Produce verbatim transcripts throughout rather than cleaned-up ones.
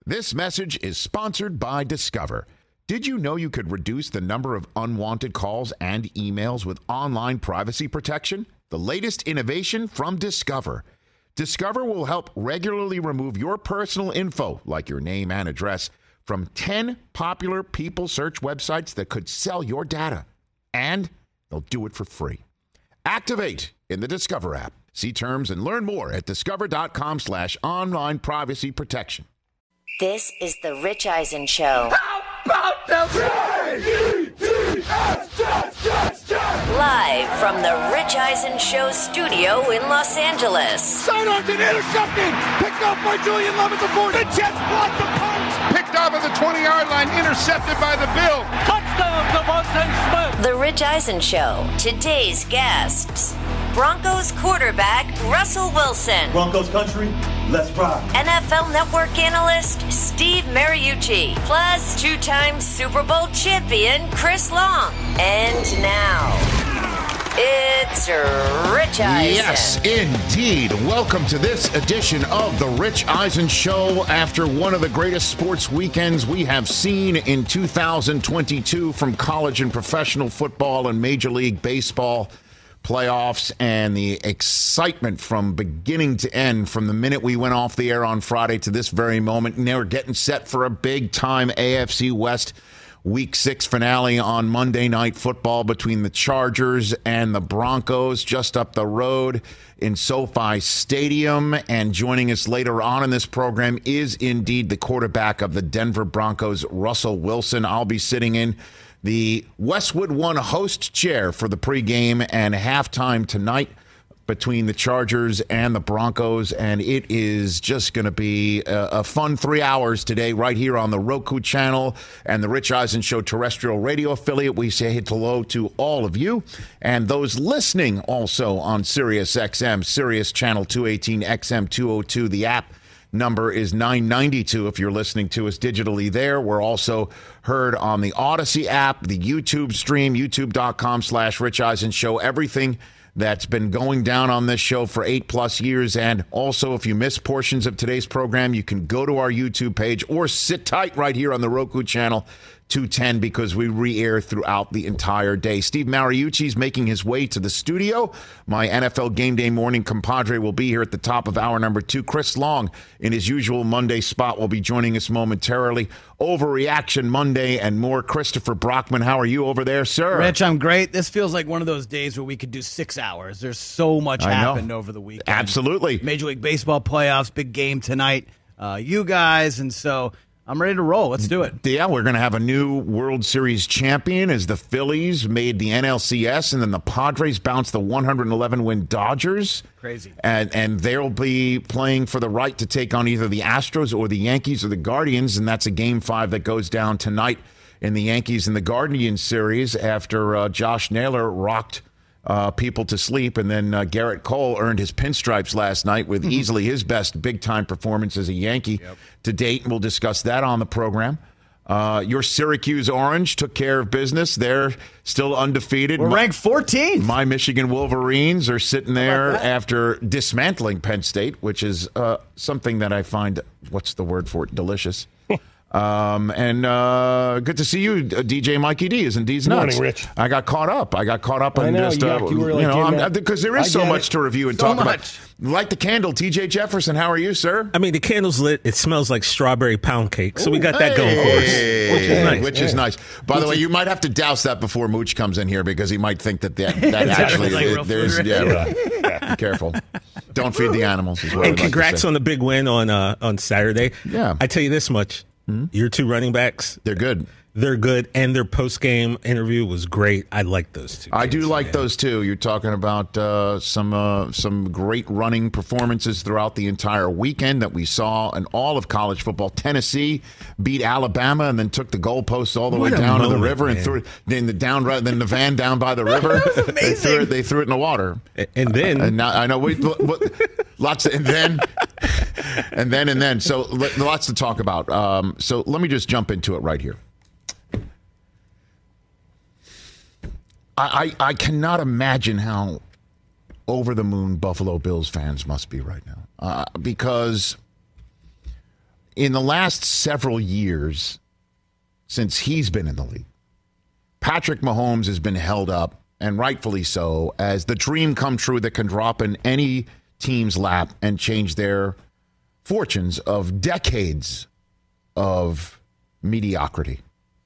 This message is sponsored by Discover. Did you know you could reduce the number of unwanted calls and emails with online privacy protection? The latest innovation from Discover. Discover will help regularly remove your personal info, like your name and address, from ten popular people search websites that could sell your data. And they'll do it for free. Activate in the Discover app. See terms and learn more at discover.com slash online privacy protection. This is the Rich Eisen Show. How about the R E T S, Live from the Rich Eisen Show studio in Los Angeles. Sidearms and intercepting. Picked off by Julian Love at the forty. The Jets blocked the punch. Picked off at the twenty-yard line. Intercepted by the Bill. Touchdown, Devontae Smith. The Rich Eisen Show. Today's guests. Broncos quarterback Russell Wilson. Broncos country, let's rock. N F L Network analyst Steve Mariucci. Plus two-time Super Bowl champion Chris Long. And now, it's Rich Eisen. Yes, indeed. Welcome to this edition of the Rich Eisen Show after one of the greatest sports weekends we have seen in two thousand twenty-two from college and professional football and Major League Baseball playoffs, and the excitement from beginning to end from the minute we went off the air on Friday to this very moment. And they were getting set for a big-time A F C West Week six finale on Monday Night Football between the Chargers and the Broncos just up the road in SoFi Stadium. And joining us later on in this program is indeed the quarterback of the Denver Broncos, Russell Wilson. I'll be sitting in the Westwood One host chair for the pregame and halftime tonight between the Chargers and the Broncos, and it is just going to be a, a fun three hours today right here on the Roku channel and the Rich Eisen Show terrestrial radio affiliate. We say hello to all of you and those listening also on Sirius X M, Sirius Channel two eighteen, X M two oh two, the app. Number is nine ninety-two if you're listening to us digitally there. We're also heard on the Odyssey app, the YouTube stream, youtube.com slash Rich Eisen Show. Everything that's been going down on this show for eight plus years. And also, if you miss portions of today's program, you can go to our YouTube page or sit tight right here on the Roku channel two ten because we re-air throughout the entire day. Steve Mariucci is making his way to the studio. My N F L Game Day morning compadre will be here at the top of hour number two. Chris Long, in his usual Monday spot, will be joining us momentarily. Overreaction Monday and more. Christopher Brockman, how are you over there, sir? Rich, I'm great. This feels like one of those days where we could do six hours. There's so much I happened know. over the weekend. Absolutely. Major League Baseball playoffs, big game tonight. Uh, you guys, and so I'm ready to roll. Let's do it. Yeah, we're going to have a new World Series champion as the Phillies made the N L C S, and then the Padres bounced the one hundred eleven win Dodgers. Crazy. And, and they'll be playing for the right to take on either the Astros or the Yankees or the Guardians, and that's a game five that goes down tonight in the Yankees and the Guardians series after uh, Josh Naylor rocked Uh, people to sleep, and then uh, Garrett Cole earned his pinstripes last night with easily his best big-time performance as a Yankee yep. to date, and we'll discuss that on the program. Uh, your Syracuse Orange took care of business. They're still undefeated. We're ranked fourteenth. My Michigan Wolverines are sitting there after dismantling Penn State, which is uh, something that I find, what's the word for it, delicious. Um, and uh, good to see you, D J Mikey D. Isn't D's nuts? Morning, Rich. I got caught up. I got caught up I on know, just, yuck, uh, you were like you know, getting I'm, that- because there is I so get much it. to review and So talk much. about. Light the candle, T J Jefferson. How are you, sir? I mean, the candle's lit. It smells like strawberry pound cake. So we got that going for us, which is nice. Which is nice. By the way, you might have to douse that before Mooch comes in here because he might think that that, that actually like real is, there's food, yeah, right? right. Be careful. Don't feed the animals. Is what I And would like to congrats say. on the big win on uh, on Saturday. Yeah. I tell you this much. Hmm? Your two running backs, They're good. they're good, and their post-game interview was great. I like those two. I do kids, like man. those too. You're talking about uh, some uh, some great running performances throughout the entire weekend that we saw in all of college football. Tennessee beat Alabama and then took the goalposts all the What way a down to the moment, river and man. threw it in the down then the van down by the river. They threw it. They threw it in the water. And then, And now I know we lots of, and then and then and then. So lots to talk about. Um, so let me just jump into it right here. I, I, I cannot imagine how over the moon Buffalo Bills fans must be right now uh, because in the last several years since he's been in the league, Patrick Mahomes has been held up, and rightfully so, as the dream come true that can drop in any team's lap and change their fortunes of decades of mediocrity.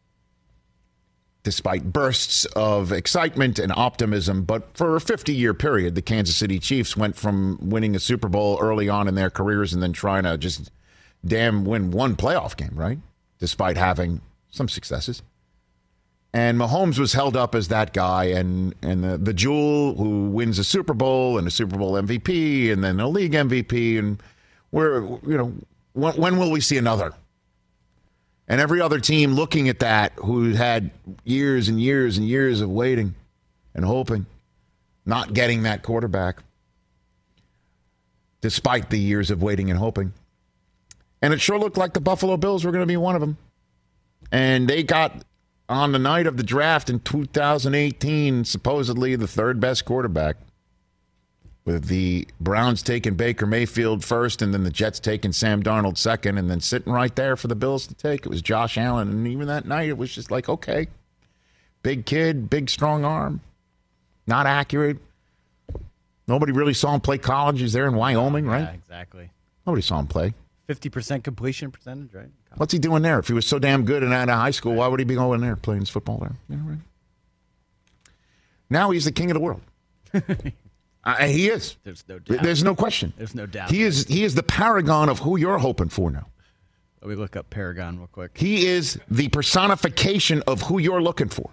Despite bursts of excitement and optimism, but for a fifty-year period, the Kansas City Chiefs went from winning a Super Bowl early on in their careers and then trying to just damn win one playoff game, right? Despite having some successes. And Mahomes was held up as that guy, and, and the, the jewel who wins a Super Bowl and a Super Bowl M V P and then a league M V P. And we're, you know, when, when will we see another? And every other team looking at that who had years and years and years of waiting and hoping, not getting that quarterback, despite the years of waiting and hoping. And it sure looked like the Buffalo Bills were going to be one of them. And they got, on the night of the draft in two thousand eighteen, supposedly the third best quarterback, with the Browns taking Baker Mayfield first and then the Jets taking Sam Darnold second, and then sitting right there for the Bills to take, it was Josh Allen. And even that night, it was just like, okay, big kid, big strong arm, not accurate. Nobody really saw him play college. He's there in Wyoming, right? Yeah, exactly. Nobody saw him play. fifty percent completion percentage, right? What's he doing there? If he was so damn good and out of high school, why would he be going there playing his football there? Yeah, right. Now he's the king of the world. uh, he is. There's no doubt. There's no question. There's no doubt. He is. He is the paragon of who you're hoping for now. Let me look up Paragon real quick. He is the personification of who you're looking for.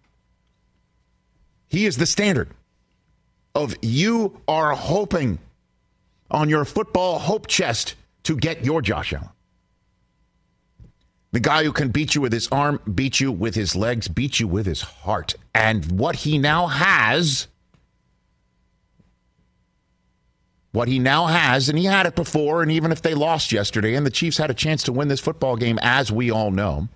He is the standard of you are hoping on your football hope chest to get your Josh Allen. The guy who can beat you with his arm, beat you with his legs, beat you with his heart. And what he now has, what he now has, and he had it before, and even if they lost yesterday, and the Chiefs had a chance to win this football game, as we all know.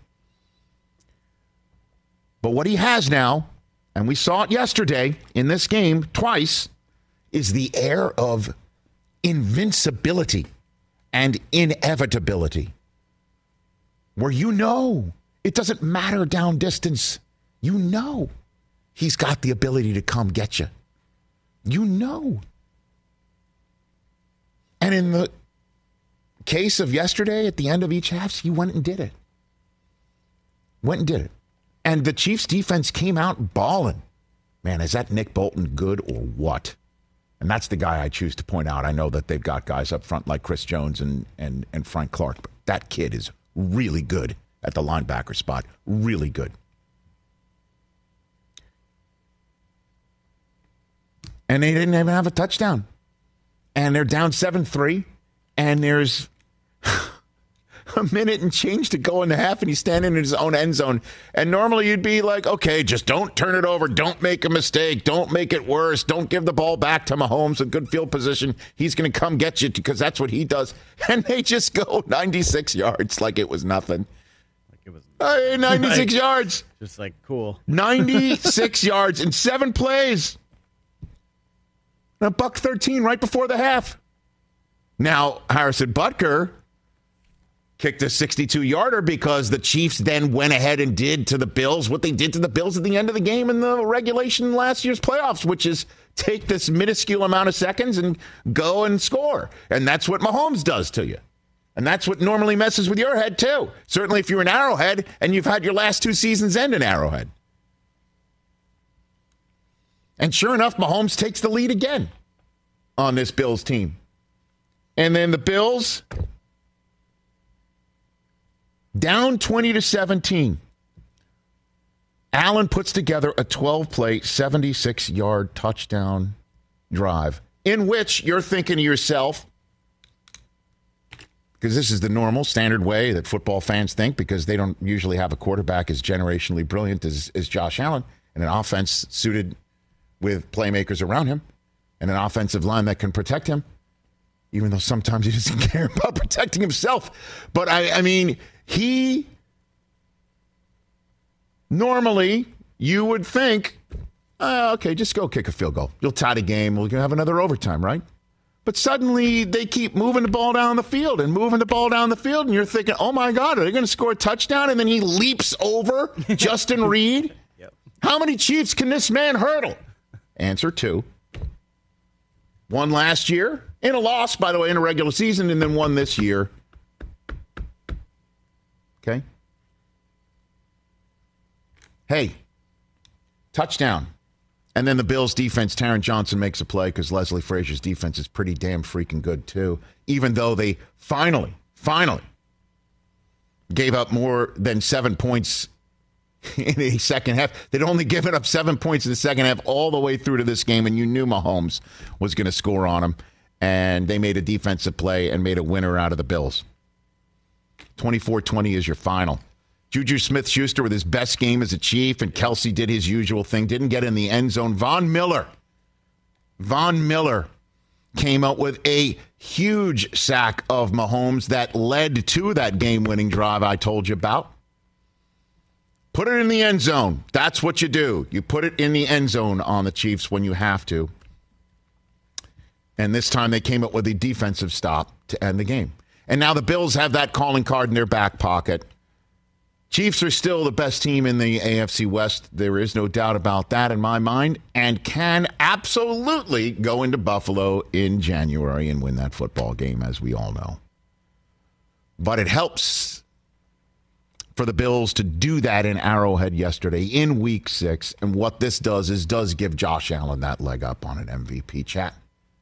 But what he has now, and we saw it yesterday in this game twice, is the air of invincibility and inevitability. Where you know it doesn't matter down distance. You know he's got the ability to come get you. You know. And in the case of yesterday, at the end of each half, he went and did it. Went and did it. And the Chiefs defense came out balling. Man, is that Nick Bolton good or what? And that's the guy I choose to point out. I know that they've got guys up front like Chris Jones and, and, and Frank Clark, but that kid is really good at the linebacker spot. Really good. And they didn't even have a touchdown. And they're down seven three. And there's a minute and change to go in the half, and he's standing in his own end zone. And normally you'd be like, okay, just don't turn it over. Don't make a mistake. Don't make it worse. Don't give the ball back to Mahomes, a good field position. He's going to come get you because that's what he does. And they just go ninety-six yards like it was nothing. Like it was uh, ninety-six like, yards. Just like, cool. ninety-six yards in seven plays. And a buck thirteen right before the half. Now, Harrison Butker kicked a sixty-two-yarder because the Chiefs then went ahead and did to the Bills what they did to the Bills at the end of the game in the regulation last year's playoffs, which is take this minuscule amount of seconds and go and score. And that's what Mahomes does to you. And that's what normally messes with your head, too. Certainly if you're an Arrowhead and you've had your last two seasons end in Arrowhead. And sure enough, Mahomes takes the lead again on this Bills team. And then the Bills down twenty to seventeen. Allen puts together a twelve-play, seventy-six-yard touchdown drive in which you're thinking to yourself, because this is the normal, standard way that football fans think, because they don't usually have a quarterback as generationally brilliant as, as Josh Allen, and an offense suited with playmakers around him, and an offensive line that can protect him, even though sometimes he doesn't care about protecting himself. But, I, I mean, he, normally, you would think, oh, okay, just go kick a field goal. You'll tie the game. We're going to have another overtime, right? But suddenly they keep moving the ball down the field and moving the ball down the field, and you're thinking, oh, my God, are they going to score a touchdown? And then he leaps over Justin Reed. Yep. How many Chiefs can this man hurdle? Answer two. One last year, in a loss, by the way, in a regular season, and then one this year. Okay? Hey, touchdown. And then the Bills' defense, Taron Johnson makes a play because Leslie Frazier's defense is pretty damn freaking good, too. Even though they finally, finally gave up more than seven points in the second half. They'd only given up seven points in the second half all the way through to this game, and you knew Mahomes was going to score on them. And they made a defensive play and made a winner out of the Bills. twenty-four twenty is your final. Juju Smith-Schuster with his best game as a Chief, and Kelsey did his usual thing, didn't get in the end zone. Von Miller, Von Miller came out with a huge sack of Mahomes that led to that game-winning drive I told you about. Put it in the end zone. That's what you do. You put it in the end zone on the Chiefs when you have to. And this time they came up with a defensive stop to end the game. And now the Bills have that calling card in their back pocket. Chiefs are still the best team in the A F C West. There is no doubt about that in my mind, and can absolutely go into Buffalo in January and win that football game, as we all know. But it helps for the Bills to do that in Arrowhead yesterday in week six. And what this does is does give Josh Allen that leg up on an M V P chat.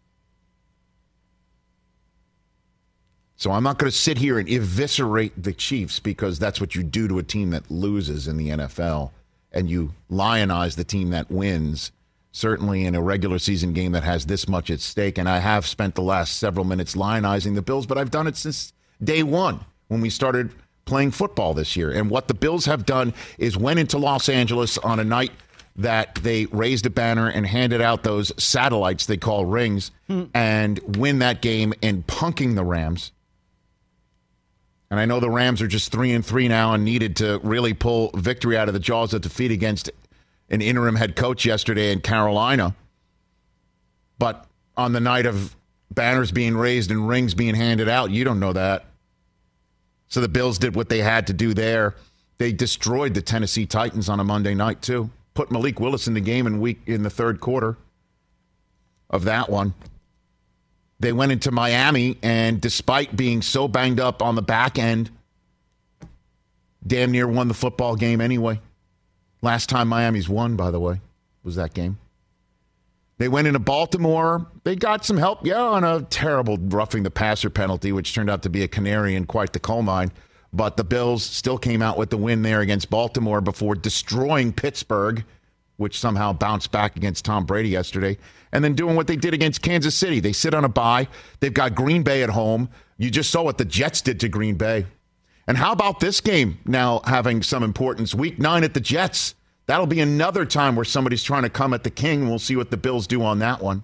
So I'm not going to sit here and eviscerate the Chiefs, because that's what you do to a team that loses in the N F L. And you lionize the team that wins, certainly in a regular season game that has this much at stake. And I have spent the last several minutes lionizing the Bills, but I've done it since day one when we started playing football this year. And what the Bills have done is went into Los Angeles on a night that they raised a banner and handed out those satellites they call rings hmm. and win that game in punking the Rams. And I know the Rams are just three and three now and needed to really pull victory out of the jaws of defeat against an interim head coach yesterday in Carolina. But on the night of banners being raised and rings being handed out, you don't know that. So the Bills did what they had to do there. They destroyed the Tennessee Titans on a Monday night, too. Put Malik Willis in the game in week in the third quarter of that one. They went into Miami, and despite being so banged up on the back end, damn near won the football game anyway. Last time Miami's won, by the way, was that game. They went into Baltimore. They got some help, yeah, on a terrible roughing the passer penalty, which turned out to be a canary in quite the coal mine. But the Bills still came out with the win there against Baltimore before destroying Pittsburgh, which somehow bounced back against Tom Brady yesterday, and then doing what they did against Kansas City. They sit on a bye. They've got Green Bay at home. You just saw what the Jets did to Green Bay. And how about this game now having some importance? Week nine at the Jets. That'll be another time where somebody's trying to come at the king. We'll see what the Bills do on that one.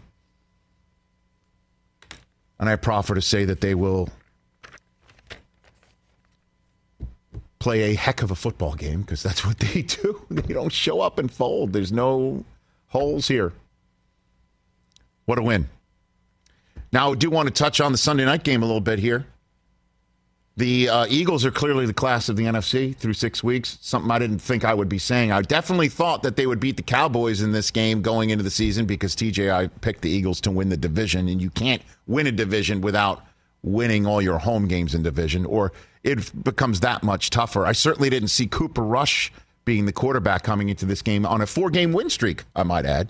And I proffer to say that they will play a heck of a football game, because that's what they do. They don't show up and fold. There's no holes here. What a win. Now, I do want to touch on the Sunday night game a little bit here. The uh, Eagles are clearly the class of the N F C through six weeks, something I didn't think I would be saying. I definitely thought that they would beat the Cowboys in this game going into the season, because T J, I picked the Eagles to win the division, and you can't win a division without winning all your home games in division, or it becomes that much tougher. I certainly didn't see Cooper Rush being the quarterback coming into this game on a four-game win streak, I might add.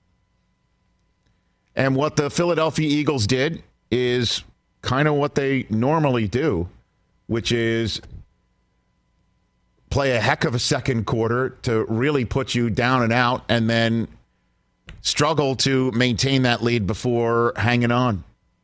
And what the Philadelphia Eagles did is kind of what they normally do, which is play a heck of a second quarter to really put you down and out, and then struggle to maintain that lead before hanging on.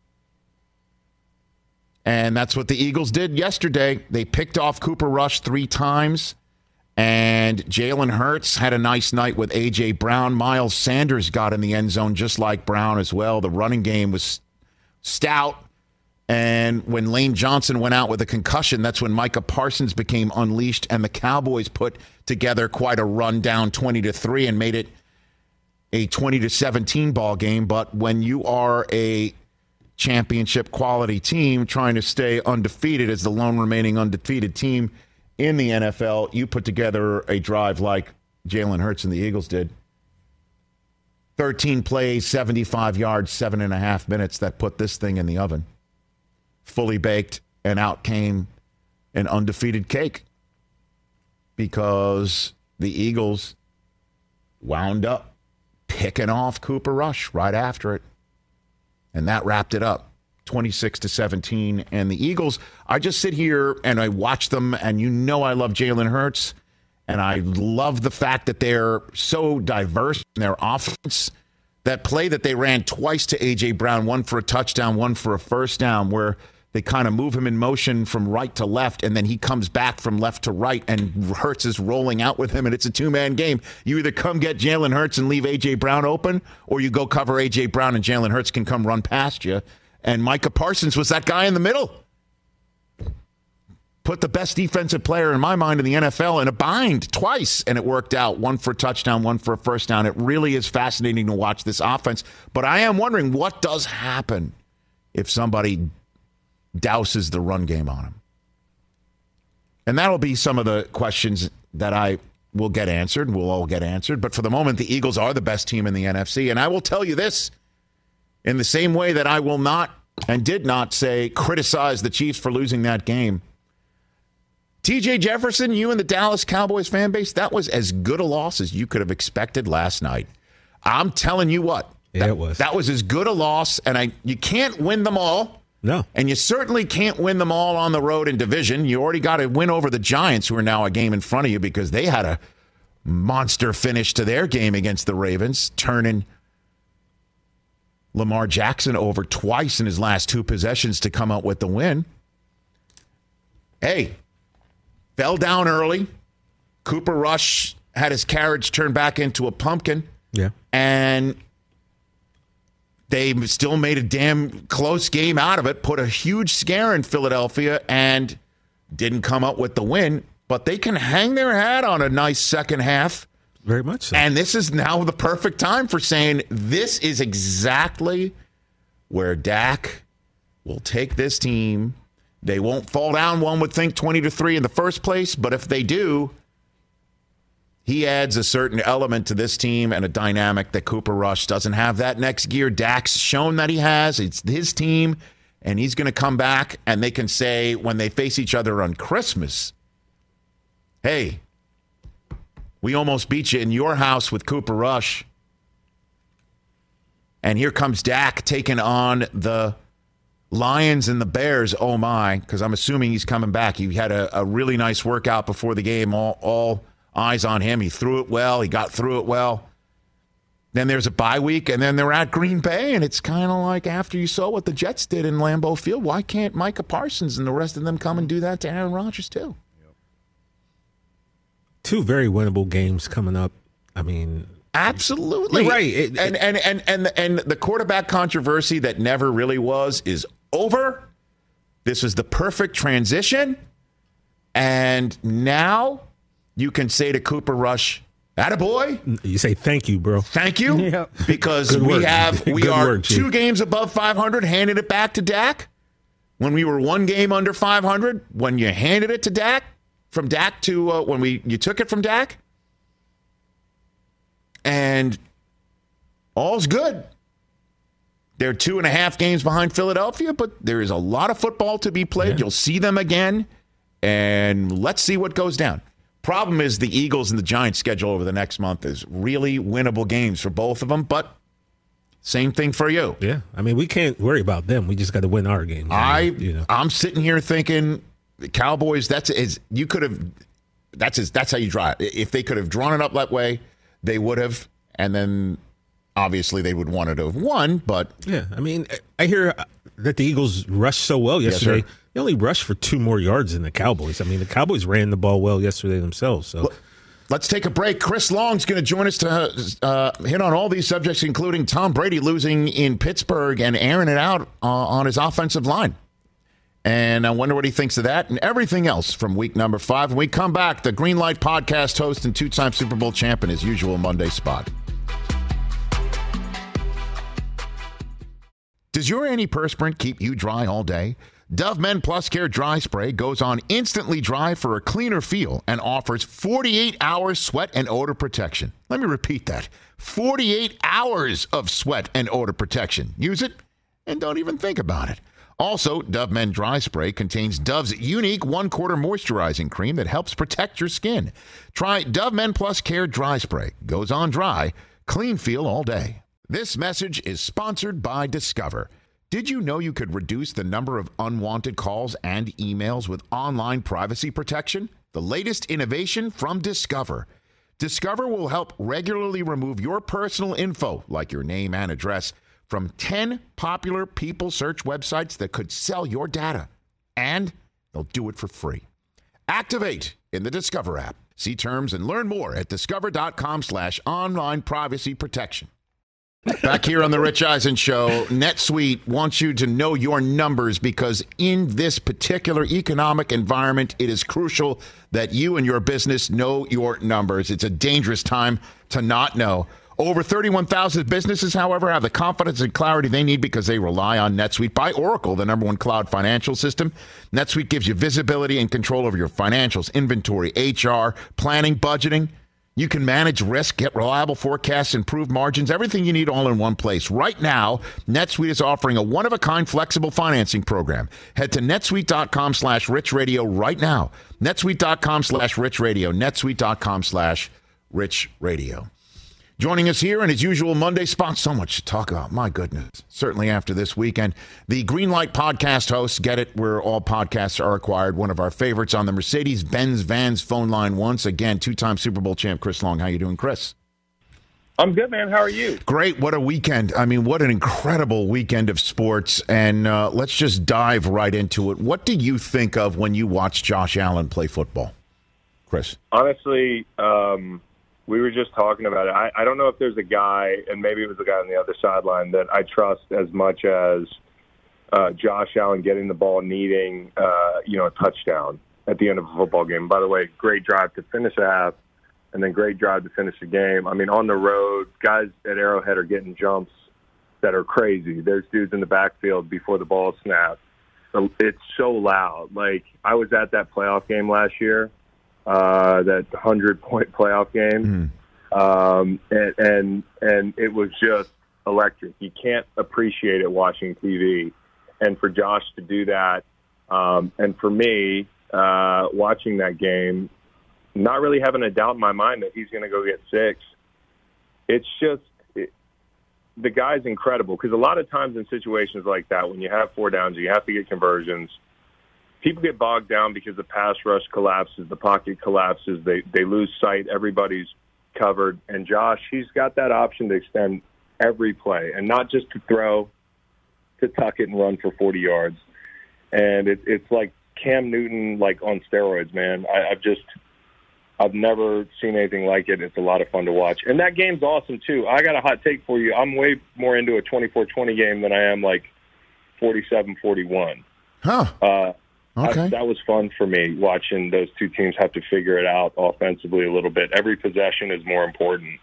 And that's what the Eagles did yesterday. They picked off Cooper Rush three times, and Jalen Hurts had a nice night with A J. Brown. Miles Sanders got in the end zone just like Brown as well. The running game was stout. And when Lane Johnson went out with a concussion, that's when Micah Parsons became unleashed, and the Cowboys put together quite a run down twenty to three and made it a twenty to seventeen ball game. But when you are a championship quality team trying to stay undefeated as the lone remaining undefeated team in the N F L. You put together a drive like Jalen Hurts and the Eagles did. thirteen plays, seventy-five yards, seven and a half minutes that put this thing in the oven. Fully baked, and out came an undefeated cake because the Eagles wound up picking off Cooper Rush right after it. And that wrapped it up, twenty-six to seventeen. And the Eagles, I just sit here and I watch them, and you know I love Jalen Hurts, and I love the fact that they're so diverse in their offense. That play that they ran twice to A J. Brown, one for a touchdown, one for a first down, where they kind of move him in motion from right to left, and then he comes back from left to right, and Hurts is rolling out with him, and it's a two-man game. You either come get Jalen Hurts and leave A J. Brown open, or you go cover A J. Brown and Jalen Hurts can come run past you. And Micah Parsons was that guy in the middle. Put the best defensive player in my mind in the N F L in a bind twice, and it worked out. One for a touchdown, one for a first down. It really is fascinating to watch this offense. But I am wondering what does happen if somebody douses the run game on him. And that'll be some of the questions that I will get answered, and we'll all get answered. But for the moment, the Eagles are the best team in the N F C. And I will tell you this, in the same way that I will not and did not say criticize the Chiefs for losing that game. T J Jefferson, you and the Dallas Cowboys fan base, that was as good a loss as you could have expected last night. I'm telling you what. Yeah, that, it was. That was as good a loss, and I you can't win them all. No. And you certainly can't win them all on the road in division. You already got to win over the Giants, who are now a game in front of you because they had a monster finish to their game against the Ravens, turning Lamar Jackson over twice in his last two possessions to come out with the win. Hey, fell down early. Cooper Rush had his carriage turned back into a pumpkin. Yeah. And they still made a damn close game out of it, put a huge scare in Philadelphia, and didn't come up with the win. But they can hang their hat on a nice second half. Very much so. And this is now the perfect time for saying this is exactly where Dak will take this team. They won't fall down, one would think, twenty to three in the first place. But if they do, he adds a certain element to this team and a dynamic that Cooper Rush doesn't have that next gear. Dak's shown that he has. It's his team, and he's going to come back, and they can say when they face each other on Christmas, hey, we almost beat you in your house with Cooper Rush. And here comes Dak taking on the Lions and the Bears. Oh, my, because I'm assuming he's coming back. He had a, a really nice workout before the game, all all eyes on him. He threw it well. He got through it well. Then there's a bye week, and then they're at Green Bay, and it's kind of like after you saw what the Jets did in Lambeau Field, why can't Micah Parsons and the rest of them come and do that to Aaron Rodgers too? Two very winnable games coming up. I mean, absolutely. You're right. It, and, it, and, and, and, and the quarterback controversy that never really was is over. This was the perfect transition, and now you can say to Cooper Rush, attaboy. You say thank you, bro. Thank you. Yep. Because Good we work. have we Good are work, two Chief. games above five hundred, handed it back to Dak. When we were one game under five hundred, when you handed it to Dak, from Dak to uh, when we you took it from Dak. And all's good. They're two and a half games behind Philadelphia, but there is a lot of football to be played. Yeah. You'll see them again, and let's see what goes down. Problem is the Eagles and the Giants schedule over the next month is really winnable games for both of them, but same thing for you. Yeah, I mean, we can't worry about them. We just got to win our games. I, I mean, you know. I'm sitting here thinking the Cowboys, that's is you could have, that's is, that's how you draw it. If they could have drawn it up that way, they would have, and then obviously they would want to have won, but. Yeah, I mean, I hear that the Eagles rushed so well yesterday. Yes, sir. They only rushed for two more yards than the Cowboys. I mean, the Cowboys ran the ball well yesterday themselves. So let's take a break. Chris Long's going to join us to uh, hit on all these subjects, including Tom Brady losing in Pittsburgh and airing it out uh, on his offensive line. And I wonder what he thinks of that and everything else from week number five. When we come back, the Green Light Podcast host and two-time Super Bowl champ in his usual Monday spot. Does your antiperspirant keep you dry all day? Dove Men Plus Care Dry Spray goes on instantly dry for a cleaner feel and offers forty-eight hours sweat and odor protection. Let me repeat that. forty-eight hours of sweat and odor protection. Use it and don't even think about it. Also, Dove Men Dry Spray contains Dove's unique one-quarter moisturizing cream that helps protect your skin. Try Dove Men Plus Care Dry Spray. Goes on dry, clean feel all day. This message is sponsored by Discover. Did you know you could reduce the number of unwanted calls and emails with online privacy protection? The latest innovation from Discover. Discover will help regularly remove your personal info, like your name and address, from ten popular people search websites that could sell your data. And they'll do it for free. Activate in the Discover app. See terms and learn more at discover.com slash online privacy protection. Back here on the Rich Eisen Show, NetSuite wants you to know your numbers because in this particular economic environment, it is crucial that you and your business know your numbers. It's a dangerous time to not know. Over thirty-one thousand businesses, however, have the confidence and clarity they need because they rely on NetSuite by Oracle, the number one cloud financial system. NetSuite gives you visibility and control over your financials, inventory, H R, planning, budgeting. You can manage risk, get reliable forecasts, improve margins, everything you need all in one place. Right now, NetSuite is offering a one-of-a-kind flexible financing program. Head to netsuite.com slash rich radio right now. netsuite.com slash rich radio. netsuite.com slash rich radio. Joining us here in his usual Monday spot, so much to talk about. My goodness. Certainly after this weekend. The Greenlight podcast host, get it, where all podcasts are acquired. One of our favorites on the Mercedes-Benz Vans phone line once again. Two-time Super Bowl champ, Chris Long. How you doing, Chris? I'm good, man. How are you? Great. What a weekend. I mean, what an incredible weekend of sports. And uh, let's just dive right into it. What do you think of when you watch Josh Allen play football, Chris? Honestly, um... we were just talking about it. I, I don't know if there's a guy, and maybe it was the guy on the other sideline, that I trust as much as uh, Josh Allen getting the ball, needing uh, you know a touchdown at the end of a football game. By the way, great drive to finish a half, and then great drive to finish the game. I mean, on the road, guys at Arrowhead are getting jumps that are crazy. There's dudes in the backfield before the ball snaps. So it's so loud. Like, I was at that playoff game last year. Uh, that hundred-point playoff game, mm. um, and, and and it was just electric. You can't appreciate it watching T V, and for Josh to do that, um, and for me uh, watching that game, not really having a doubt in my mind that he's going to go get six. It's just it, the guy's incredible because a lot of times in situations like that, when you have four downs, you have to get conversions. People get bogged down because the pass rush collapses, the pocket collapses, they they lose sight, everybody's covered. And Josh, he's got that option to extend every play and not just to throw, to tuck it and run for forty yards. And it, it's like Cam Newton, like on steroids, man. I, I've just, I've never seen anything like it. It's a lot of fun to watch. And that game's awesome, too. I got a hot take for you. I'm way more into a twenty-four twenty game than I am like forty-seven forty-one. Huh. Uh, Okay. I, that was fun for me, watching those two teams have to figure it out offensively a little bit. Every possession is more important.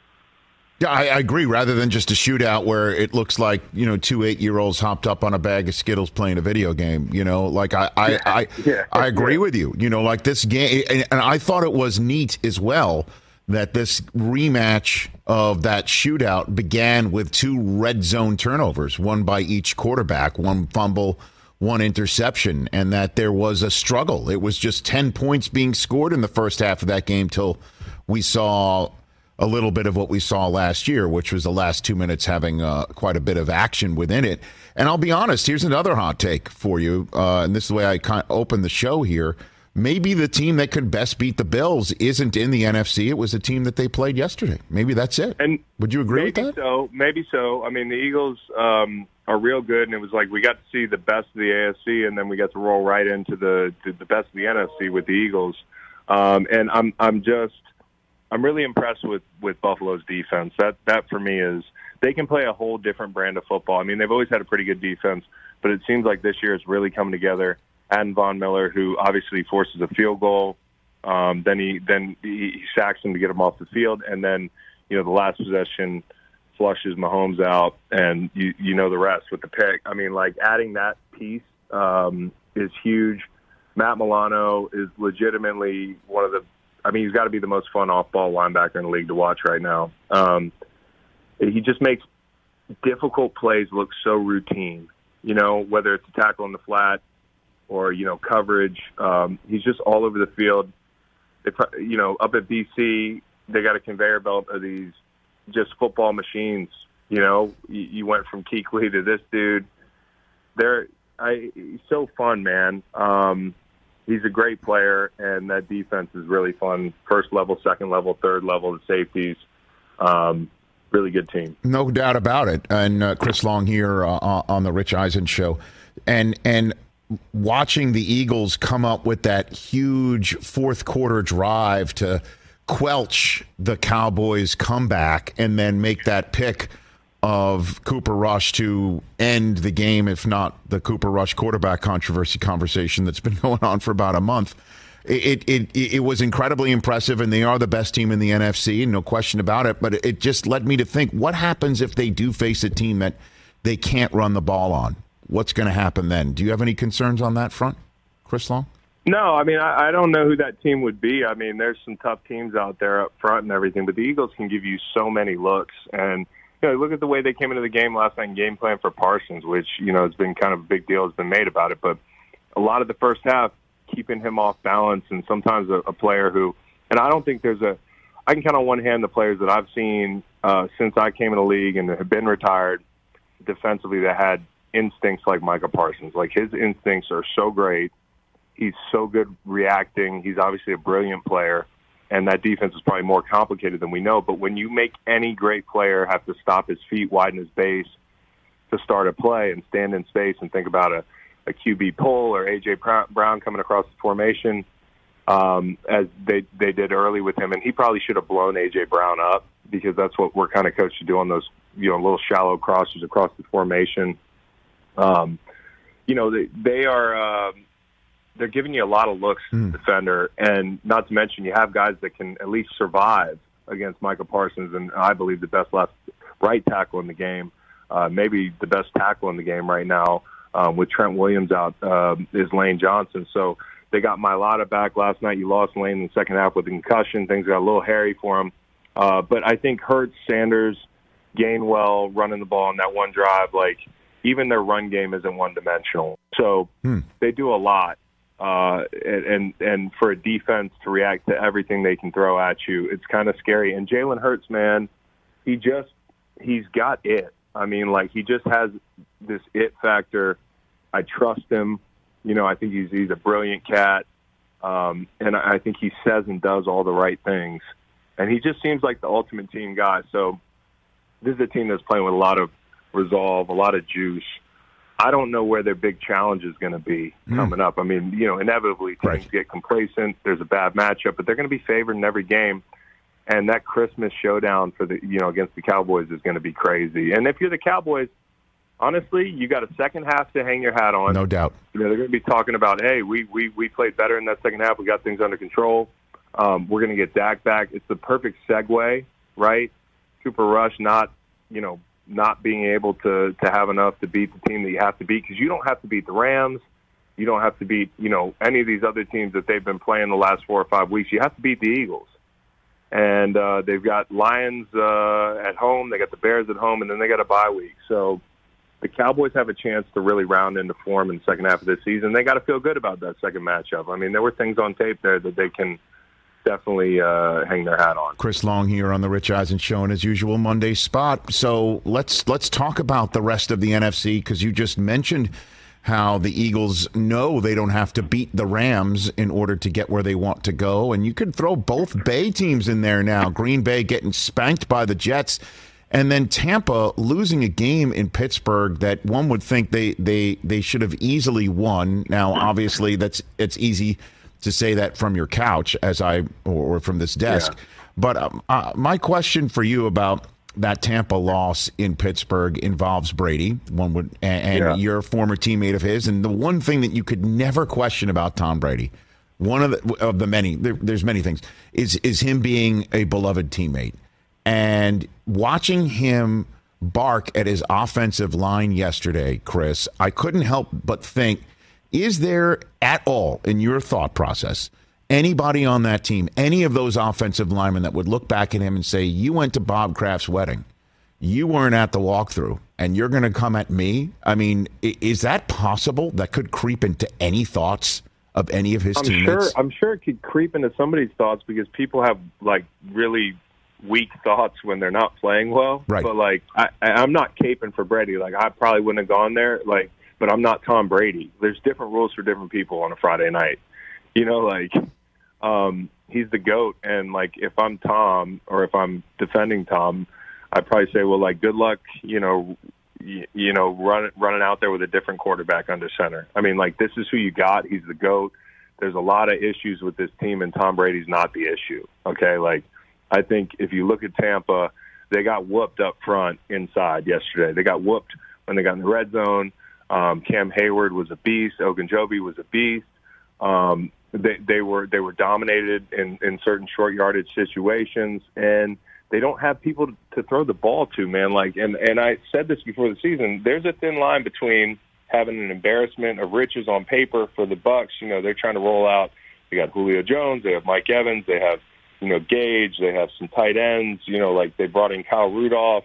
Yeah, I, I agree. Rather than just a shootout where it looks like, you know, two eight-year-olds hopped up on a bag of Skittles playing a video game, you know, like I I, yeah. I, yeah. I agree yeah. with you. You know, like this game, and, and I thought it was neat as well that this rematch of that shootout began with two red zone turnovers, one by each quarterback, one fumble, one interception, and that there was a struggle. It was just ten points being scored in the first half of that game till we saw a little bit of what we saw last year, which was the last two minutes having uh, quite a bit of action within it. And I'll be honest, here's another hot take for you, uh, and this is the way I kind of open the show here. Maybe the team that could best beat the Bills isn't in the N F C. It was the team that they played yesterday. Maybe that's it. And would you agree with that? Maybe so. Maybe so. I mean, the Eagles um, are real good, and it was like we got to see the best of the A F C, and then we got to roll right into the to the best of the N F C with the Eagles. Um, and I'm I'm just I'm really impressed with, with Buffalo's defense. That that for me is they can play a whole different brand of football. I mean, they've always had a pretty good defense, but it seems like this year it's really coming together. And Von Miller, who obviously forces a field goal, um, then he then he, he sacks him to get him off the field, and then you know the last possession flushes Mahomes out, and you you know the rest with the pick. I mean, like, adding that piece um, is huge. Matt Milano is legitimately one of the – I mean, he's got to be the most fun off-ball linebacker in the league to watch right now. Um, he just makes difficult plays look so routine, you know, whether it's a tackle in the flat or, you know, coverage. Um, he's just all over the field. If, you know, up at B C, they got a conveyor belt of these just football machines. You know, you, you went from Kuechly to this dude. They're I, he's so fun, man. Um, he's a great player, and that defense is really fun. First level, second level, third level, the safeties. Um, really good team. No doubt about it. And uh, Chris Long here uh, on the Rich Eisen Show. And and watching the Eagles come up with that huge fourth quarter drive to quelch the Cowboys' comeback and then make that pick of Cooper Rush to end the game, if not the Cooper Rush quarterback controversy conversation that's been going on for about a month. It, it it it was incredibly impressive, and they are the best team in the N F C, no question about it. But it just led me to think, what happens if they do face a team that they can't run the ball on? What's going to happen then? Do you have any concerns on that front, Chris Long? No, I mean, I, I don't know who that team would be. I mean, there's some tough teams out there up front and everything, but the Eagles can give you so many looks. And, you know, look at the way they came into the game last night and game plan for Parsons, which, you know, has been kind of a big deal has been made about it. But a lot of the first half, keeping him off balance, and sometimes a, a player who, and I don't think there's a, I can count on one hand the players that I've seen uh, since I came in the league and have been retired defensively that had instincts like Micah Parsons. Like, his instincts are so great. He's so good reacting. He's obviously a brilliant player, and that defense is probably more complicated than we know. But when you make any great player have to stop his feet, widen his base to start a play and stand in space and think about a, a Q B pull or A J. Brown coming across the formation, um, as they they did early with him, and he probably should have blown A J. Brown up, because that's what we're kind of coached to do on those, you know, little shallow crosses across the formation. Um, you know, they, they are uh, they're giving you a lot of looks, mm. defender, and not to mention you have guys that can at least survive against Micah Parsons, and I believe the best left right tackle in the game, uh, maybe the best tackle in the game right now, um, with Trent Williams out, uh, is Lane Johnson. So they got Mailata back last night. You lost Lane in the second half with a concussion. Things got a little hairy for him. Uh, but I think Hurts, Sanders, Gainwell running the ball on that one drive, like, even their run game isn't one-dimensional. So hmm. they do a lot. Uh, and and for a defense to react to everything they can throw at you, it's kind of scary. And Jalen Hurts, man, he just – he's got it. I mean, like, he just has this it factor. I trust him. You know, I think he's he's a brilliant cat. Um, and I think he says and does all the right things. And he just seems like the ultimate team guy. So this is a team that's playing with a lot of resolve, a lot of juice. I don't know where their big challenge is going to be mm. coming up. I mean, you know, inevitably teams right. get complacent. There's a bad matchup, but they're going to be favored in every game. And that Christmas showdown for the, you know, against the Cowboys is going to be crazy. And if you're the Cowboys, honestly, you got a second half to hang your hat on. No doubt. You know, they're going to be talking about, hey, we we we played better in that second half. We got things under control. Um, we're going to get Dak back. It's the perfect segue, right? Cooper Rush not, you know, not being able to, to have enough to beat the team that you have to beat, because you don't have to beat the Rams. You don't have to beat, you know, any of these other teams that they've been playing the last four or five weeks. You have to beat the Eagles. And uh, they've got Lions uh, at home. They got the Bears at home, and then they got a bye week. So the Cowboys have a chance to really round into form in the second half of this season. They got to feel good about that second matchup. I mean, there were things on tape there that they can definitely uh, hang their hat on. Chris Long here on the Rich Eisen Show in his usual Monday spot. So let's let's talk about the rest of the N F C, because you just mentioned how the Eagles know they don't have to beat the Rams in order to get where they want to go. And you could throw both Bay teams in there now. Green Bay getting spanked by the Jets, and then Tampa losing a game in Pittsburgh that one would think they they, they should have easily won. Now, obviously, that's it's easy to say that from your couch, as I or from this desk. Yeah. But um, uh, my question for you about that Tampa loss in Pittsburgh involves Brady. One would, and, and yeah. you're a former teammate of his. And the one thing that you could never question about Tom Brady, one of the of the many, there, there's many things, is is him being a beloved teammate. And watching him bark at his offensive line yesterday, Chris, I couldn't help but think, is there at all in your thought process anybody on that team, any of those offensive linemen that would look back at him and say, you went to Bob Kraft's wedding, you weren't at the walkthrough, and you're going to come at me? I mean, is that possible? That could creep into any thoughts of any of his I'm teammates? Sure, I'm sure it could creep into somebody's thoughts because people have, like, really weak thoughts when they're not playing well. Right. But, like, I, I'm not caping for Brady. Like, I probably wouldn't have gone there, like, but I'm not Tom Brady. There's different rules for different people on a Friday night. You know, like, um, he's the GOAT, and, like, if I'm Tom or if I'm defending Tom, I'd probably say, well, like, good luck, you know, you, you know, run, running out there with a different quarterback under center. I mean, like, this is who you got. He's the GOAT. There's a lot of issues with this team, and Tom Brady's not the issue, okay? Like, I think if you look at Tampa, they got whooped up front inside yesterday. They got whooped when they got in the red zone. Um, Cam Hayward was a beast. Ogunjobi was a beast. Um, they, they were they were dominated in, in certain short yardage situations, and they don't have people to, to throw the ball to, man. Like, and, and I said this before the season. There's a thin line between having an embarrassment of riches on paper for the Bucs. You know, they're trying to roll out. They got Julio Jones. They have Mike Evans. They have, you know, Gage. They have some tight ends. You know, like they brought in Kyle Rudolph.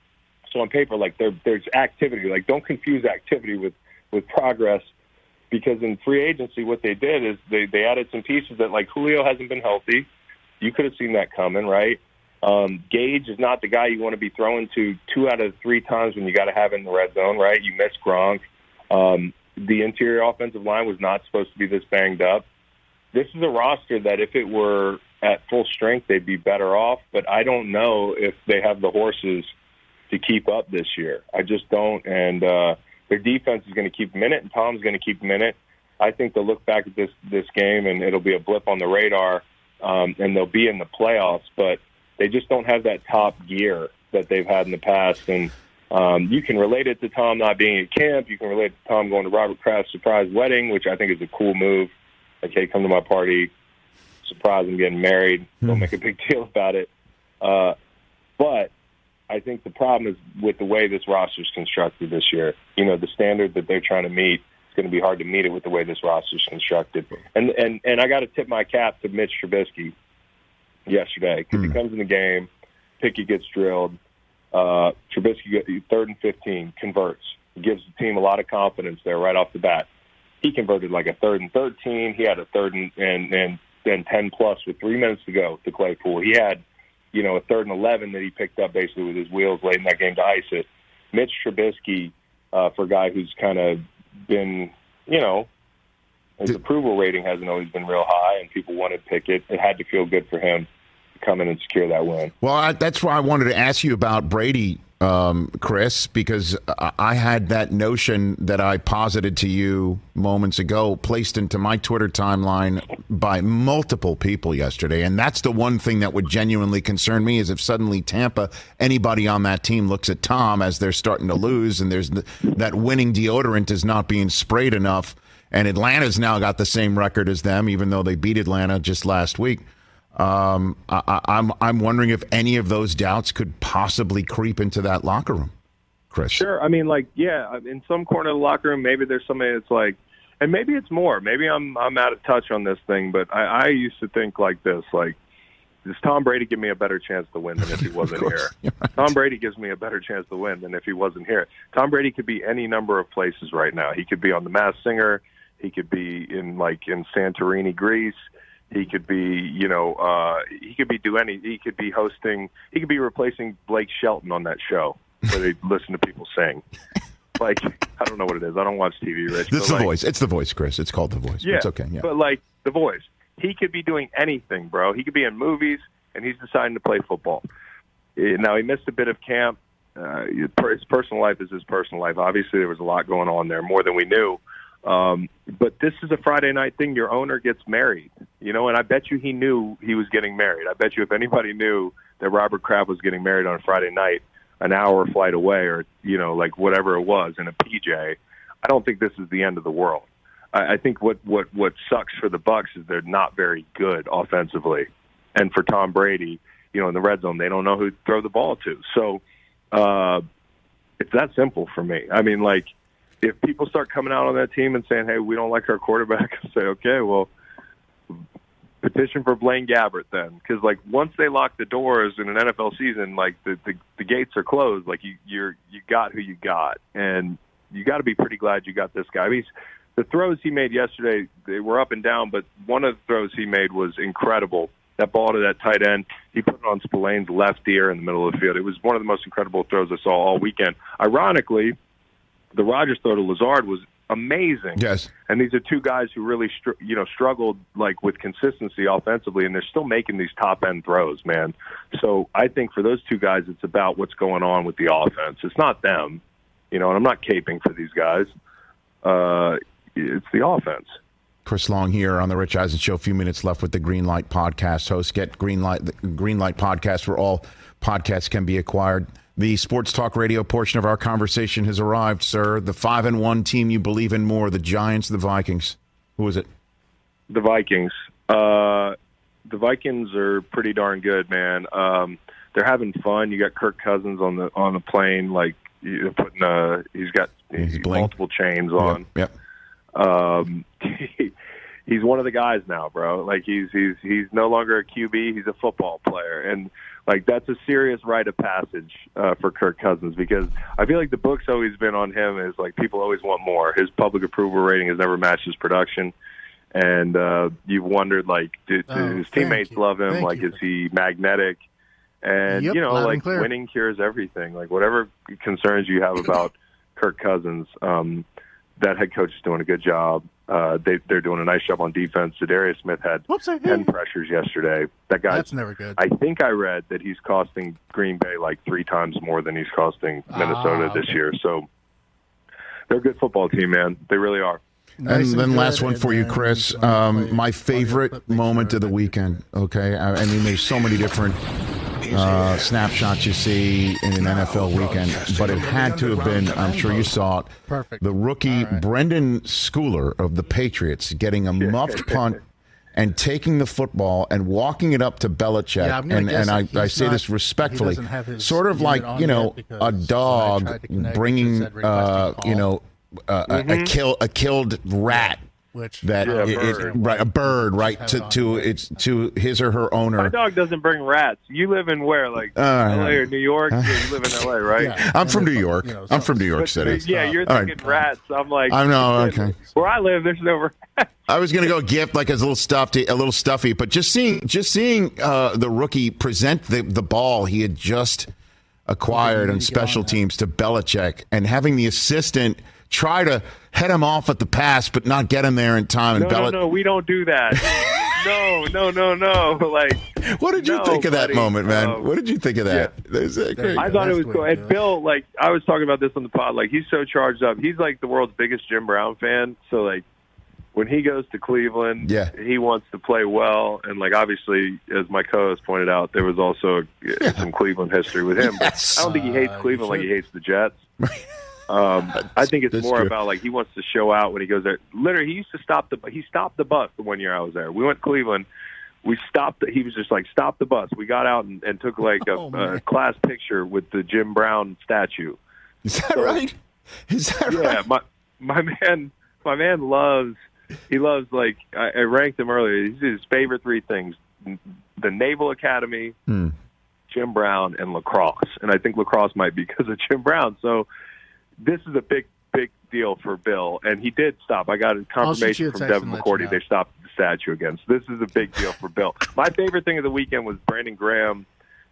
So on paper, like there, there's activity. Like, don't confuse activity with, with progress, because in free agency, what they did is they, they added some pieces that, like, Julio hasn't been healthy. You could have seen that coming, right? Um, Gage is not the guy you want to be throwing to two out of three times when you got to have it in the red zone, right? You miss Gronk. Um, the interior offensive line was not supposed to be this banged up. This is a roster that if it were at full strength, they'd be better off, but I don't know if they have the horses to keep up this year. I just don't, and uh, their defense is going to keep them in it, and Tom's going to keep them in it. I think they'll look back at this, this game, and it'll be a blip on the radar, um, and they'll be in the playoffs, but they just don't have that top gear that they've had in the past, and Um, you can relate it to Tom not being at camp. You can relate it to Tom going to Robert Kraft's surprise wedding, which I think is a cool move. Like, hey, come to my party, surprise I'm getting married. Don't make a big deal about it. Uh, but I think the problem is with the way this roster is constructed this year. You know, the standard that they're trying to meet, it's going to be hard to meet it with the way this roster is constructed. And and and I got to tip my cap to Mitch Trubisky yesterday, because mm. he comes in the game, Pickett gets drilled. Uh, Trubisky, third and fifteen, converts. Gives the team a lot of confidence there right off the bat. He converted like a third and thirteen. He had a third and and and, and ten plus with three minutes to go to Claypool. He had, you know, a third and eleven that he picked up basically with his wheels late in that game to ice it. Mitch Trubisky, uh, for a guy who's kind of been, you know, his approval rating hasn't always been real high, and people wanted Pickett. It had to feel good for him to come in and secure that win. Well, I, that's why I wanted to ask you about Brady, um, Chris, because I had that notion that I posited to you moments ago placed into my Twitter timeline by multiple people yesterday, and that's the one thing that would genuinely concern me, is if suddenly Tampa, anybody on that team looks at Tom as they're starting to lose, and there's the, that winning deodorant is not being sprayed enough, and Atlanta's now got the same record as them, even though they beat Atlanta just last week. Um, I, I'm I'm wondering if any of those doubts could possibly creep into that locker room, Chris. Sure. I mean, like, yeah, in some corner of the locker room, maybe there's somebody that's like, and maybe it's more. Maybe I'm I'm out of touch on this thing, but I, I used to think like this: like, does Tom Brady give me a better chance to win than if he wasn't here? Right. Tom Brady gives me a better chance to win than if he wasn't here. Tom Brady could be any number of places right now. He could be on The Masked Singer. He could be in like in Santorini, Greece. He could be, you know, uh, he could be do any. He could be hosting. He could be replacing Blake Shelton on that show where they listen to people sing. Like, I don't know what it is. I don't watch T V, Rich. It's the like, Voice. It's the Voice, Chris. It's called The Voice. Yeah, it's okay. Yeah, but like The Voice, he could be doing anything, bro. He could be in movies, and he's deciding to play football. Now he missed a bit of camp. Uh, his personal life is his personal life. Obviously, there was a lot going on there, more than we knew. Um, but this is a Friday night thing. Your owner gets married, you know, and I bet you he knew he was getting married. I bet you if anybody knew that Robert Kraft was getting married on a Friday night, an hour flight away, or, you know, like whatever it was in a P J, I don't think this is the end of the world. I, I think what, what, what sucks for the Bucs is they're not very good offensively. And for Tom Brady, you know, in the red zone, they don't know who to throw the ball to. So uh, it's that simple for me. I mean, like, if people start coming out on that team and saying, hey, we don't like our quarterback, I say, okay, well, petition for Blaine Gabbert then. Because, like, once they lock the doors in an N F L season, like, the, the, the gates are closed. Like, you you're you got who you got. And you got to be pretty glad you got this guy. I mean, the throws he made yesterday, they were up and down, but one of the throws he made was incredible. That ball to that tight end, he put it on Spillane's left ear in the middle of the field. It was one of the most incredible throws I saw all weekend. Ironically, the Rodgers throw to Lazard was amazing. Yes. And these are two guys who really, str- you know, struggled like with consistency offensively, and they're still making these top-end throws, man. So I think for those two guys, it's about what's going on with the offense. It's not them, you know, and I'm not caping for these guys. Uh, it's the offense. Chris Long here on the Rich Eisen Show. A few minutes left with the Green Light Podcast host. Get Green Light, the Green Light Podcast, where all podcasts can be acquired. The sports talk radio portion of our conversation has arrived, sir. The five and one team you believe in more, the Giants, the Vikings. Who is it? The Vikings. Uh, the Vikings are pretty darn good, man. Um, they're having fun. You got Kirk Cousins on the on the plane, like you know, putting uh he's got He's multiple chains on. Yep. yep. Um, he, he's one of the guys now, bro. Like he's he's he's no longer a Q B. He's a football player, and like that's a serious rite of passage uh, for Kirk Cousins, because I feel like the book's always been on him is like people always want more. His public approval rating has never matched his production, and uh, you've wondered like, do, do oh, his teammates you. love him? Thank like, you. is he magnetic? And Yep, you know, loud and like clear. winning cures everything. Like whatever concerns you have about Kirk Cousins, um, that head coach is doing a good job. Uh, they, they're doing a nice job on defense. Zadarius Smith had Whoops, I- ten pressures yesterday. That guy. That's never good. I think I read that he's costing Green Bay like three times more than he's costing Minnesota Ah, this okay. year. So they're a good football team, man. They really are. Nice and then good, last one and for you, then Chris. some Um, play- my favorite but make moment sure of the that- weekend. Okay, I, I mean, there's so many different uh, snapshots you see in an N F L weekend, but it had to have been. I'm sure you saw it. Perfect. The rookie All right. Brendan Schooler of the Patriots getting a muffed punt and taking the football and walking it up to Belichick. Yeah, I'm gonna and guess and I, that I he's say not- this he respectfully, doesn't have his sort of unit like on you know yet because a when I dog tried to connect, it bringing said requesting uh, call. you know uh, a, a kill a killed rat. Which That Yeah, it, it- bird. right, a bird, right, Have to it on to the way. it's to his or her owner. My dog doesn't bring rats. You live in where, like Uh, L A or New York? Yeah, you live in L A, right? Yeah. I'm And from if, New uh, York. you know, I'm so- from New York But, City. yeah, you're All right. thinking rats. I'm like, I know, okay. Where I live, there's no rats. I was gonna go gift like a little stuffy, a little stuffy, but just seeing just seeing uh, the rookie present the the ball he had just acquired Okay, on you get on special that. teams to Belichick, and having the assistant try to head him off at the pass but not get him there in time. No, And no, Belich- no, we don't do that. no, no, no, no. Like, What did you no, think of that buddy. moment, man? Um, what did you think of that? That was, uh, great. I thought it That's was the cool. way to And do it. Bill, like, I was talking about this on the pod. Like, he's so charged up. He's like the world's biggest Jim Brown fan. So, like, when he goes to Cleveland, Yeah. he wants to play well. And, like, obviously, as my co-host pointed out, there was also uh, some Cleveland history with him. Yes. But I don't think he hates Uh, you Cleveland like he should- hates the Jets. Um, I think it's That's more true. about like he wants to show out when he goes there. Literally, he used to stop the he stopped the bus the one year I was there. We went to Cleveland. We stopped. The, he was just like stop the bus. We got out and, and took like a, Oh, a man. class picture with the Jim Brown statue. Is that right? Is that Yeah, right? my my man, my man loves. He loves like I, I ranked him earlier. He's his favorite three things: the Naval Academy, Hmm. Jim Brown, and lacrosse. And I think lacrosse might be because of Jim Brown. So this is a big, big deal for Bill. And he did stop. I got a shoot confirmation you a from text Devin and let you McCourty. know. They stopped the statue again. So this is a big deal for Bill. My favorite thing of the weekend was Brandon Graham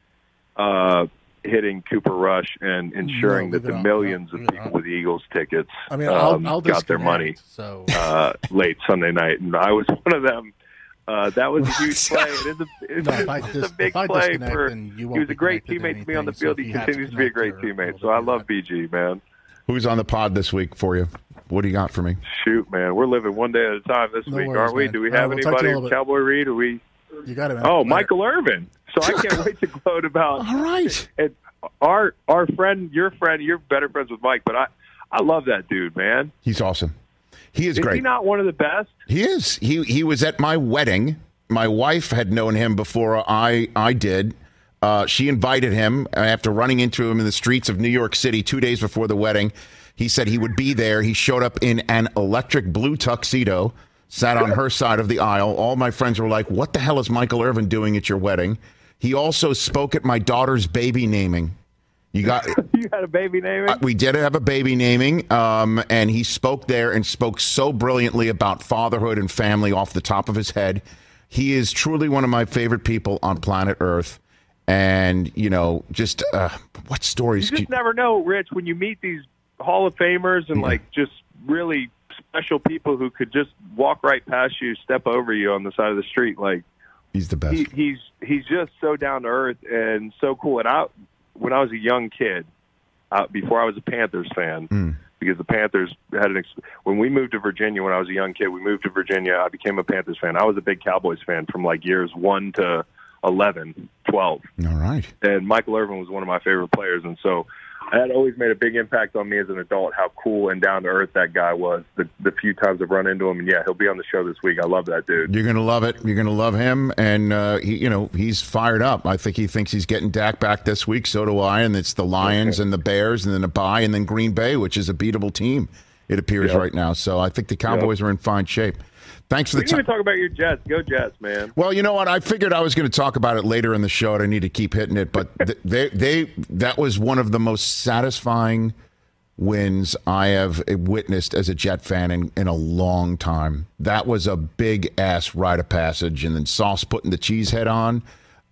uh, hitting Cooper Rush and ensuring No, that leave it the on. millions No, of leave it people on. with Eagles tickets I mean, I'll, um, I'll got their disconnect, money So uh, late Sunday night. And I was one of them. Uh, that was a huge play. It is a, it's, No, if I it's dis- a big if I play disconnect, for. then you He won't was be a great connected to teammate to me on the anything, so field. if He you have continues to to be a great connect, you're teammate. able So to I do love that. B G, man. Who's on the pod this week for you? What do you got for me? Shoot, man, we're living one day at a time this No week, worries, aren't we? man. Do we All right, have we'll talk to you anybody? in a little bit. Cowboy Reed? Are we? You got it, man. Oh, Later. Michael Irvin. So I can't wait to gloat about. All right. And our our friend, your friend, you're better friends with Mike, but I I love that dude, man. He's awesome. He is Is great. he not one of the best? He is. He he was at my wedding. My wife had known him before I I did. Uh, she invited him after running into him in the streets of New York City two days before the wedding. He said he would be there. He showed up in an electric blue tuxedo, sat on her side of the aisle. All my friends were like, what the hell is Michael Irvin doing at your wedding? He also spoke at my daughter's baby naming. You got you had a baby naming? Uh, we did have a baby naming, um, and he spoke there and spoke so brilliantly about fatherhood and family off the top of his head. He is truly one of my favorite people on planet Earth. And, you know, just uh, what stories? You just you... never know, Rich, when you meet these Hall of Famers and, yeah. like, just really special people who could just walk right past you, step over you on the side of the street. Like, he's the best. He, he's he's just so down to earth and so cool. And I, when I was a young kid, uh, before I was a Panthers fan, mm. because the Panthers had an ex- when we moved to Virginia when I was a young kid, we moved to Virginia. I became a Panthers fan. I was a big Cowboys fan from like years one to eleven, twelve. All right. And Michael Irvin was one of my favorite players. And so that always made a big impact on me as an adult, how cool and down to earth that guy was. The, the few times I've run into him, and yeah, he'll be on the show this week. I love that dude. You're going to love it. You're going to love him. And, uh, he, you know, he's fired up. I think he thinks he's getting Dak back this week. So do I. And it's the Lions and the Bears and then a bye and then Green Bay, which is a beatable team, it appears yep. right now. So I think the Cowboys yep. are in fine shape. Thanks for we the time. We didn't even talk about your Jets. Go Jets, man. Well, you know what? I figured I was going to talk about it later in the show, and I need to keep hitting it. But they, they, that was one of the most satisfying wins I have witnessed as a Jet fan in, in a long time. That was a big-ass rite of passage. And then Sauce putting the cheese head on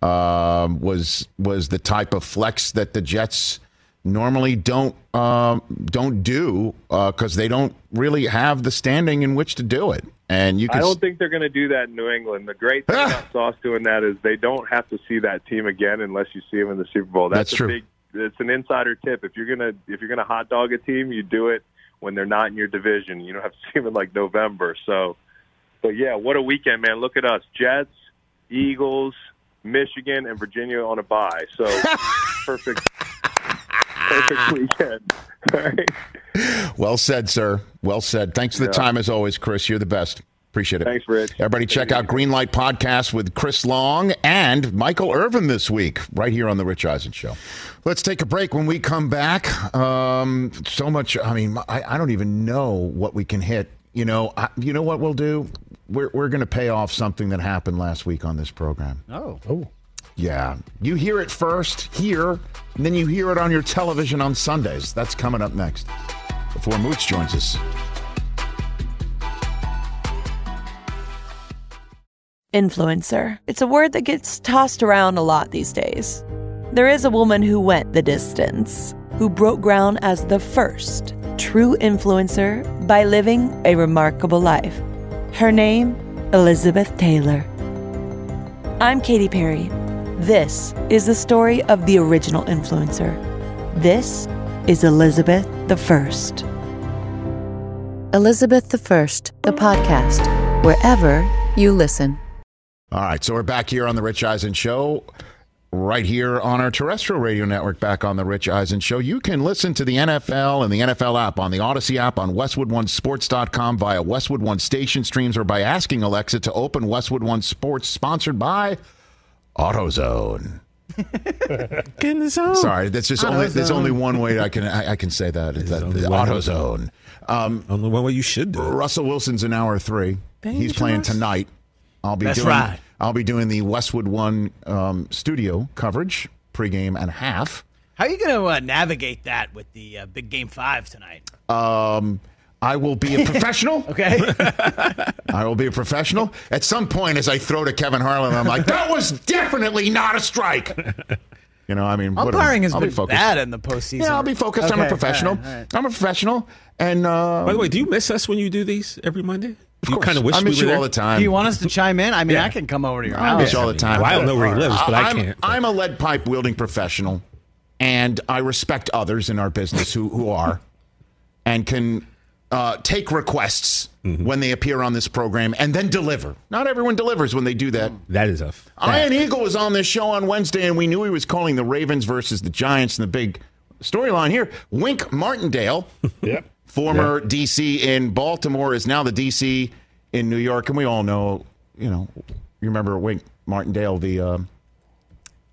um, was was the type of flex that the Jets normally don't um, don't do because uh, they don't really have the standing in which to do it. And you can I don't think they're going to do that in New England. The great thing about Sauce doing that is they don't have to see that team again unless you see them in the Super Bowl. That's, That's a true. Big, it's an insider tip. If you're gonna if you're gonna hot dog a team, you do it when they're not in your division. You don't have to see them in like November. So, but yeah, what a weekend, man! Look at us: Jets, Eagles, Michigan, and Virginia on a bye. So perfect. Perfect weekend. All right. Well said, sir. Well said. Thanks for the yeah. time as always, Chris. You're the best. Appreciate it. Thanks, Rich. Everybody check out Greenlight Podcast with Chris Long and Michael Irvin this week, right here on The Rich Eisen Show. Let's take a break. When we come back, um, so much, I mean, I, I don't even know what we can hit. You know, I, you know what we'll do? We're, we're going to pay off something that happened last week on this program. Oh. Oh. Yeah. You hear it first here, and then you hear it on your television on Sundays. That's coming up next before Mooch joins us. Influencer. It's a word that gets tossed around a lot these days. There is a woman who went the distance, who broke ground as the first true influencer by living a remarkable life. Her name, Elizabeth Taylor. I'm Katy Perry. This is the story of the original influencer. This is Elizabeth the First. Elizabeth the First, the podcast, wherever you listen. All right, so we're back here on The Rich Eisen Show, right here on our terrestrial radio network, back on The Rich Eisen Show. You can listen to the N F L and the N F L app on the Odyssey app, on Westwood One Sports dot com, via Westwood One station streams, or by asking Alexa to open Westwood One Sports, sponsored by AutoZone. Get in the zone. Sorry, that's just only there's only one way I can I, I can say that. It's that, AutoZone. Um, only one way you should do it. Russell Wilson's in hour three. Dangerous. He's playing tonight. I'll be That's doing right. I'll be doing the Westwood One um, studio coverage, pregame and half. How are you going to uh, navigate that with the uh, big game five tonight? Um, I will be a professional. Okay. I will be a professional. At some point, as I throw to Kevin Harlan, I'm like, that was definitely not a strike. You know, I mean, umpiring has I'll been be focused. bad in the postseason. Yeah, I'll be focused. Okay, I'm a professional. all right, all right. I'm a professional. And uh, by the way, do you miss us when you do these every Monday? You kind of wish I miss we were you there? all the time. Do you want us to chime in? I mean, Yeah. I can come over to your I house. miss you all the time. Well, I don't know where he lives, but I I'm, can't. I'm a lead pipe wielding professional, and I respect others in our business who, who are and can uh, take requests mm-hmm. when they appear on this program and then deliver. Not everyone delivers when they do that. That is a f- Ian Eagle was on this show on Wednesday, and we knew he was calling the Ravens versus the Giants, and the big storyline here. Wink Martindale, yep. former yep. D C in Baltimore, is now the D C in New York, and we all know, you know, you remember Wink Martindale, the um,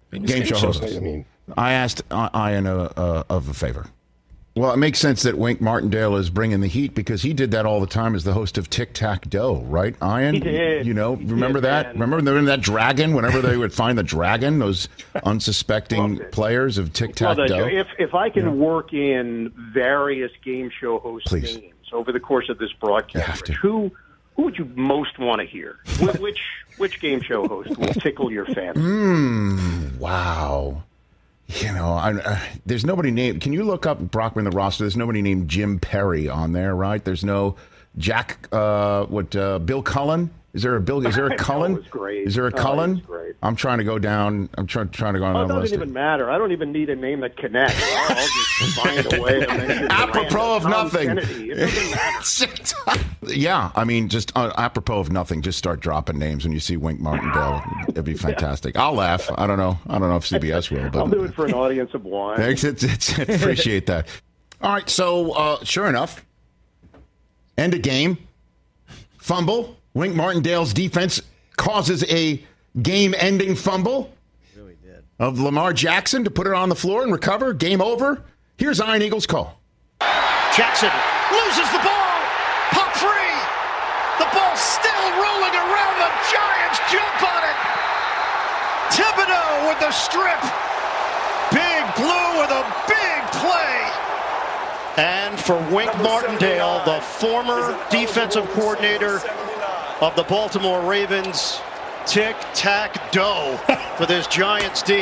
Game show host. I mean, I asked Ian uh, uh, of a favor. Well, it makes sense that Wink Martindale is bringing the heat because he did that all the time as the host of Tic Tac Dough, right, Ian? He did. You know, he remember did, that? Man. Remember that dragon? Whenever they would find the dragon, those unsuspecting players of Tic Tac well, Dough. If if I can yeah. work in various game show host Please. names over the course of this broadcast, Rich, who who would you most want to hear? which which game show host will tickle your fancy? Mm, wow. You know, I, uh, there's nobody named. Can you look up Brockman the roster? There's nobody named Jim Perry on there, right? There's no Jack. Uh, what? Uh, Bill Cullen? Is there a Bill? Is there a Cullen? Is there a Cullen? I'm trying to go down. I'm trying trying to go on Oh, the it doesn't list. even matter. I don't even need a name that connects. I'll just find a way to mention apropos of Tom nothing. Kennedy. It doesn't matter. Yeah, I mean, just uh, apropos of nothing, just start dropping names when you see Wink Martindale. It'd be fantastic. I'll laugh. I don't know. I don't know if C B S will, but I'll do it for an audience of one. Thanks. It's, it's, I appreciate that. All right. So, uh, sure enough, end of game, fumble. Wink Martindale's defense causes a game-ending fumble really did. of Lamar Jackson to put it on the floor and recover. Game over. Here's Iron Eagle's call. Jackson loses the ball. Pop free. The ball still rolling around. The Giants jump on it. Thibodeau with the strip. Big Blue with a big play. And for Wink Martindale, the former defensive coordinator of the Baltimore Ravens, tic-tac-dough for this Giants D.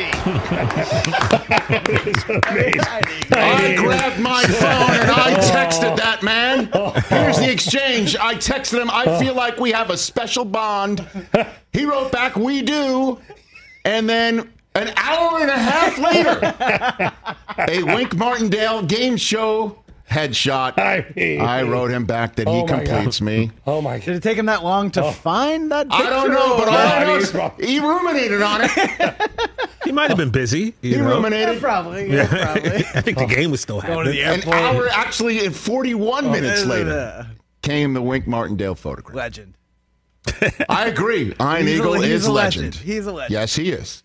I grabbed my phone and I texted that man. Here's the exchange. I texted him, I feel like we have a special bond. He wrote back, we do. And then an hour and a half later, a Wink Martindale game show headshot. I, mean, I wrote him back that he oh completes God. me. Oh my! Did it take him that long to oh. find that picture? I don't know, but all I know is he ruminated on it. He might have been busy. He know? ruminated. Yeah, probably. Yeah, probably. I think the game was still happening. An hour, actually, and forty-one oh, minutes later, came the Wink Martindale photograph. Legend. I agree. Iron he's Eagle a, is a legend. legend. He's a legend. Yes, he is.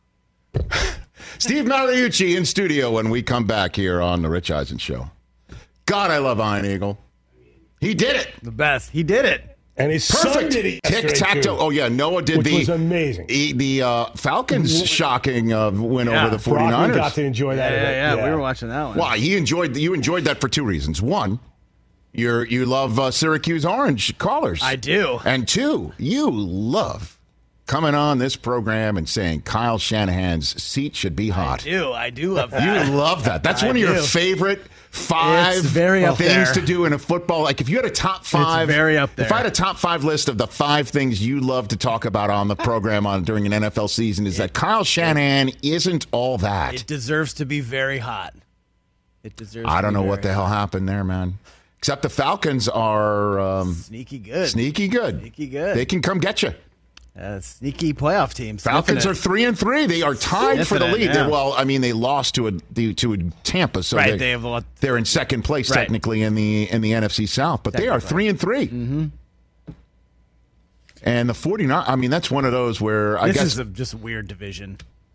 Steve Mariucci in studio when we come back here on the Rich Eisen Show. God, I love Iron Eagle. He did it. The best. He did it. And his Perfect. son did it Tic-tac-toe. Oh, yeah. Noah did which the... was amazing. The, the uh, Falcons shocking uh, win yeah. over the forty-niners. Brockman got to enjoy that. Yeah, yeah, yeah. We were watching that one. Why? He enjoyed, you enjoyed that for two reasons. One, you're, you love uh, Syracuse Orange callers. I do. And two, you love coming on this program and saying Kyle Shanahan's seat should be hot. I do. I do love that. You love that. That's I one of do. your favorite five it's very up things there. to do in a football. Like if you had a top five, it's very up there. If I had a top five list of the five things you love to talk about on the program on during an N F L season, is it, that Kyle Shanahan isn't all that. It deserves to be very hot. It deserves. I to don't be know very what the hell hot. happened there, man. Except the Falcons are um, sneaky good. Sneaky good. Sneaky good. They can come get you. Uh, sneaky playoff teams. Falcons are three and three. They are tied for the lead. Yeah. Well, I mean, they lost to a to a Tampa, so right, they, they have a lot. they're in second place right. technically in the in the N F C South, but they are three and three. Mm-hmm. And the forty-nine. I mean, that's one of those where I this guess is a, just a weird division.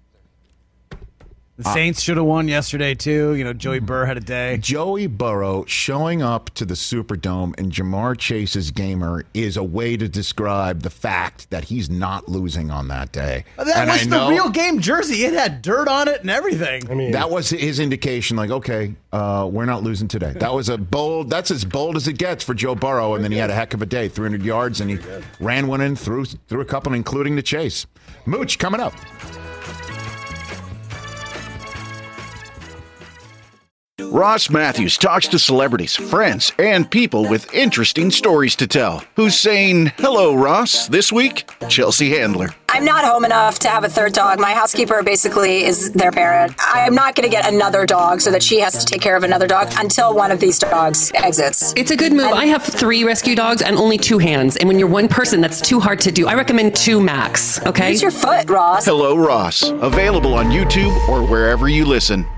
The Saints should have won yesterday, too. You know, Joey Burrow had a day. Joey Burrow showing up to the Superdome in Jamar Chase's gamer is a way to describe the fact that he's not losing on that day. That and was I the know, real game jersey. It had dirt on it and everything. I mean, that was his indication, like, okay, uh, we're not losing today. That was a bold, that's as bold as it gets for Joe Burrow, and then he had a heck of a day, three hundred yards, and he ran one in, threw, threw a couple, including the chase. Mooch, coming up. Ross Matthews talks to celebrities, friends, and people with interesting stories to tell. Who's saying, hello, Ross, this week? Chelsea Handler. I'm not home enough to have a third dog. My housekeeper basically is their parent. I'm not going to get another dog so that she has to take care of another dog until one of these dogs exits. It's a good move. And I have three rescue dogs and only two hands. And when you're one person, that's too hard to do. I recommend two max, okay? Use your foot, Ross. Hello, Ross. Available on YouTube or wherever you listen.